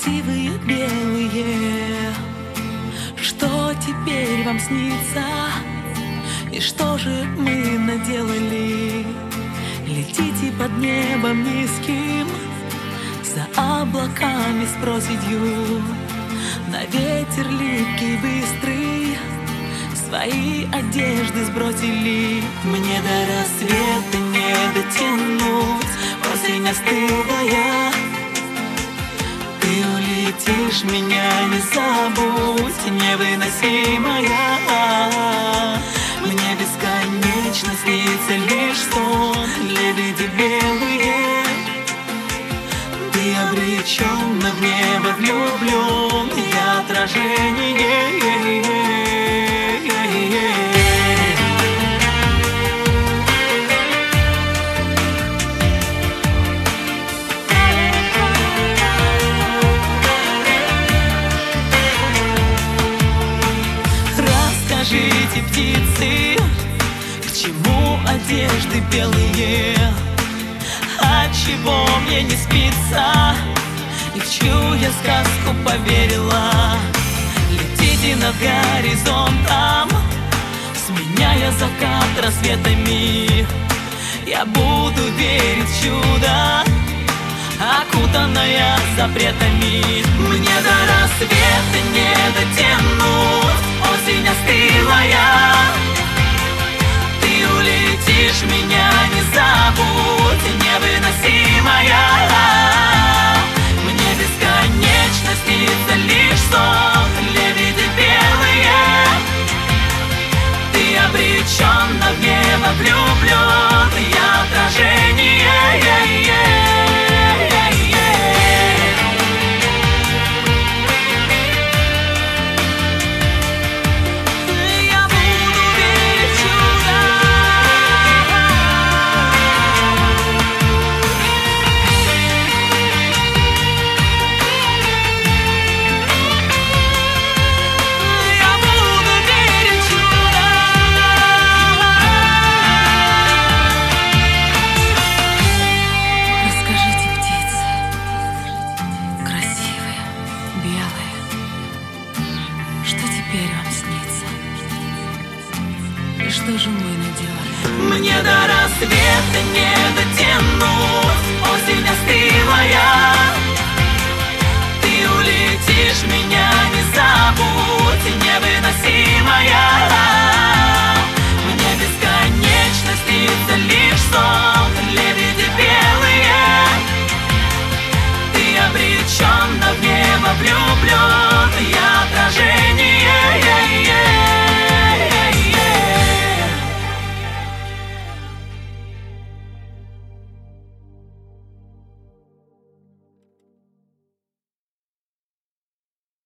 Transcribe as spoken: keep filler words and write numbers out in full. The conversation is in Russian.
красивые белые. Что теперь вам снится? И что же мы наделали? Летите под небом низким, за облаками с проседью. На ветер липкий, быстрый, свои одежды сбросили. Мне до рассвета не дотянуть, осень остылая. Ты улетишь, меня не забудь, невыносимая. Мне бесконечно снится лишь сон, лебеди белые. Ты обречен, но в небо влюблен, я отражение. Расскажите, птицы, к чему одежды белые? Отчего мне не спится? И в чью я сказку поверила? Летите над горизонтом, сменяя закат рассветами. Я буду верить в чудо, окутанная запретами. Мне до рассвета не дотянуть, осень остылая. Ты улетишь, меня не забудь, невыносимая. Мне бесконечно снится лишь сон, лебеди белые. Ты обречен, но в небо влюблен, я отражение. И что же мы наделали? Мне до рассвета не